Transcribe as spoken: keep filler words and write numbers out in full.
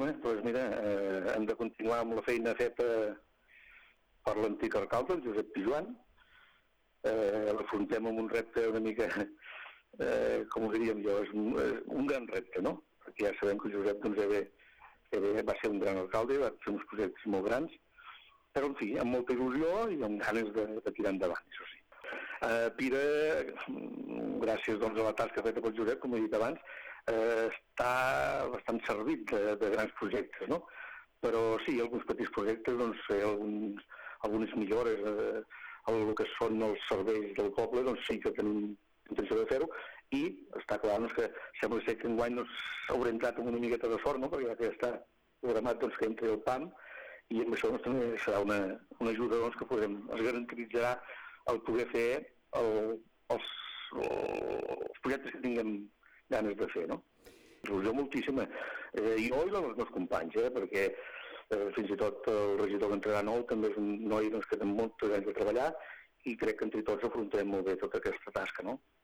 Bé, doncs mira, eh, hem de continuar amb la feina feta per l'antic alcalde, el Josep Pijuan. Eh, l'afrontem amb un repte una mica, eh, com ho diríem jo, és un, un gran repte, no? Perquè ja sabem que el Josep doncs, bé, bé, va ser un gran alcalde, va fer uns projectes molt grans, però en fi, amb molta il·lusió i amb ganes de, de tirar endavant, això sí. Eh, Pira, gràcies doncs, a la tasca feta pel Josep, com he dit abans, eh, està bastant servit de, de grans projectes, no? Però sí, alguns petits projectes, doncs, fer alguns, algunes millores eh, el que són els serveis del poble, doncs sí que tenim intenció de fer-ho, i està clar doncs, que sembla ser que enguany no s'haurà entrat amb una miqueta de sort, no? Perquè ja està programat doncs, que entri el P A M, i amb això doncs, també serà una, una ajuda doncs, que podrem, es garantitzarà el poder fer el, els, els projectes que tinguem ganes de fer, no? Il·lusió moltíssima, eh, jo i els meus companys, eh, perquè eh, fins i tot el regidor que entrarà nou també és un noi doncs, que té moltes ganes de treballar, i crec que entre tots afrontem molt bé tota aquesta tasca, no?